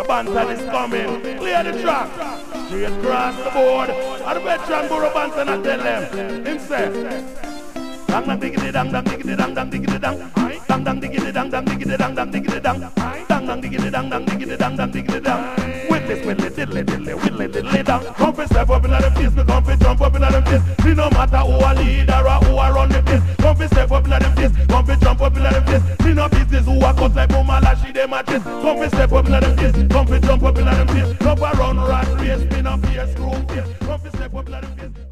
Banton is coming. Clear the track. Straight across the board. And the veteran Burro Banton I tell them. Him say, dang dang diggity dang dang diggity dang dang diggity dang. Dang dang diggity dang dang diggity dang dang diggity dang. Dang dang diggity dang dang diggity dang dang diggity dang. With this whittly diddly diddly whittly diddly dang. Come fi step up inna them face, me come fi jump up inna them face. See no matter who a leader or who a run the place. Come fi step up inna them face, come fi jump up inna them face. See no business who a cut like boom a lashy them a chase. Come fi step up inna them face, come fi jump up inna them face. Come fi run rat race, me no fear screw face. Come fi step up inna them face.